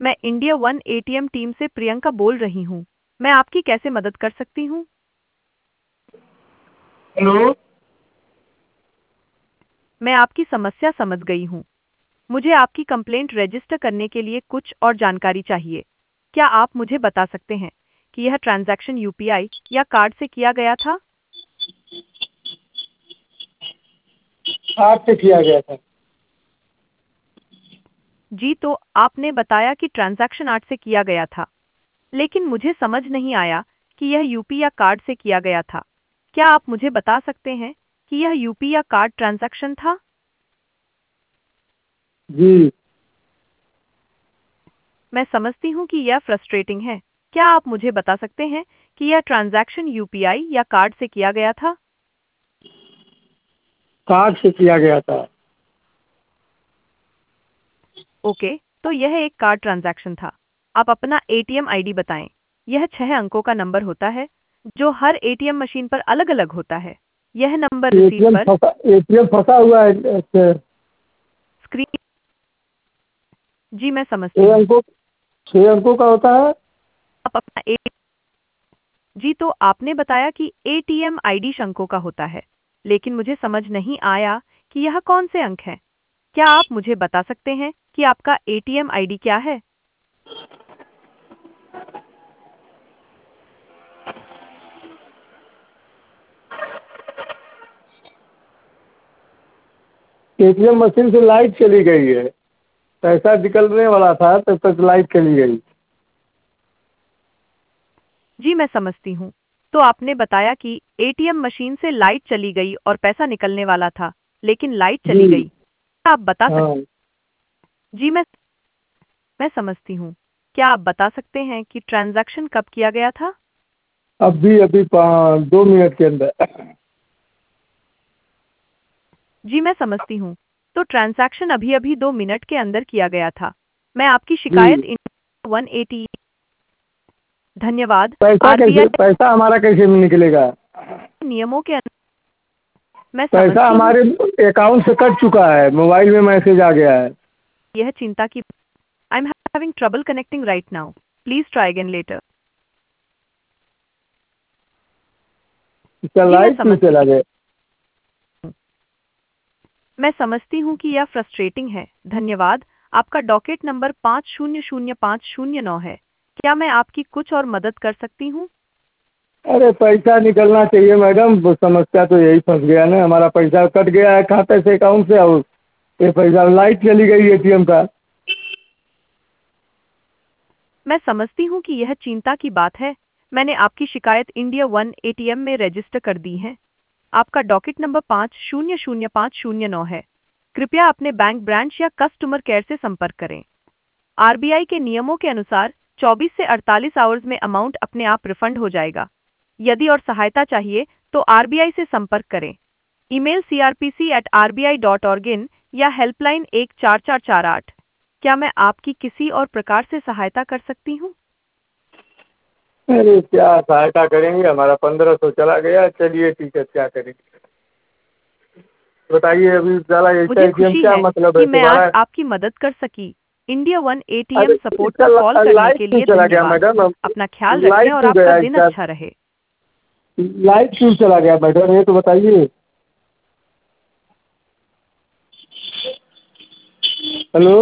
मैं India one ATM team से प्रियंका बोल रही हूँ। मैं आपकी कैसे मदद कर सकती हूँ? हेलो। मैं आपकी समस्या समझ गई हूँ। मुझे आपकी कंप्लेंट रजिस्टर करने के लिए कुछ और जानकारी चाहिए। क्या आप मुझे बता सकते हैं कि यह ट्रांजैक्शन यूपीआई या कार्ड से किया गया था? कार्ड से किया गया था। जी, तो आपने बताया कि ट्रांजैक्शन 8 से किया गया था, लेकिन मुझे समझ नहीं आया कि यह यूपी या कार्ड से किया गया था। क्या आप मुझे बता सकते हैं कि यह यूपी या कार्ड ट्रांजैक्शन था? जी। मैं समझती हूँ कि यह फ्रस्ट्रेटिंग है। क्या आप मुझे बता सकते हैं कि यह ट्रांजैक्शन यूपीआई या कार्ड से किया गया था? कार्ड से किया गया था। ओके, तो यह एक कार्ड ट्रांजैक्शन था। आप अपना एटीएम आईडी बताएं। यह 6 अंकों का नंबर होता है, जो हर एटीएम मशीन पर अलग-अलग होता है। यह नंबर रिसीट पर एटीएम फंसा हुआ है स्क्रीन। जी, मैं समझती छः हूँ। अंकों 6 अंकों का होता है। आप अपना ए जी, तो आपने बताया कि एटीएम आईडी 6 अंकों का होता है, लेकिन मुझे समझ नहीं आया कि यह कौन से अंक हैं। क्या आप मुझे बता सकते हैं कि आपका एटीएम आईडी क्या है? एटीएम मशीन से लाइट चली गई है। पैसा निकलने वाला था तब तक लाइट चली गई। जी, मैं समझती हूँ। तो आपने बताया कि एटीएम मशीन से लाइट चली गई और पैसा निकलने वाला था, लेकिन लाइट चली जी। गई। क्या आप बता सक हाँ। जी, मैं समझती हूँ। क्या आप बता सकते हैं कि ट्रांज़ैक्शन कब किया गया था? अभी अभी 2 मिनट के अंदर। जी, मैं समझती हूँ। तो ट्रांज़ैक्शन अभी-अभी 2 मिनट के अंदर किया गया था। मैं आपकी शिकायत जी। इंडिया 180 धन्यवाद। पैसा आरबीआई पैसा हमारा कैसे निकलेगा? नियमों के मैं पैसा समझती हूँ हमारे कि अकाउंट से कट चुका है, मोबाइल में मैसेज आ गया है। यह चिंता की I am having trouble connecting right now. Please try again later. इसका जी, लाइट क्यों चला गया? मैं समझती हूँ कि यह फ्रस्ट्रेटिंग है। धन्यवाद। आपका डॉकेट नंबर 500509 है। क्या मैं आपकी कुछ और मदद कर सकती हूँ? अरे पैसा निकलना चाहिए मैडम, वो समस्या तो यही फंस गया ना, हमारा पैसा कट गया है खाते से, अकाउंट से, और ये पैसा लाइट चली गई एटीएम का। मैं समझती हूँ कि यह चिंता की बात है। मैंने आपकी शिकायत इंडिया वन एटीएम में रजिस्टर कर दी है। आपका डॉकेट नंबर 500509 है। कृपया अपने बैंक ब्रांच या कस्टमर केयर से संपर्क करें। आरबीआई के नियमों के अनुसार 24 से 48 आवर्स में अमाउंट अपने आप रिफंड हो जाएगा। यदि और सहायता चाहिए तो आरबीआई से संपर्क करें। ईमेल crpc@rbi.org या हेल्पलाइन 14448। क्या मैं आपकी किसी और प्रकार से सहायता कर सकती हूँ? अरे क्या सहायता करेंगे, हमारा 1500 चला गया। चलिए ठीक है, क्या करेंगे बताइए। अभी साला ऐसा मुझे एटीएम खुशी क्या है मतलब है कि मैं आज तुम्हारा? आपकी मदद कर सकी। इंडिया वन अरे एटीएम सपोर्ट इसका को कॉल करने लाइट के क्यों लिए चला गया धन्यवाद। मैडम? अपना ख्याल रखें लाइट और क्यों आपका गया दिन इसका? अच्छा रहे। लाइट क्यों चला गया मैडम, ये तो बताइए। हेलो।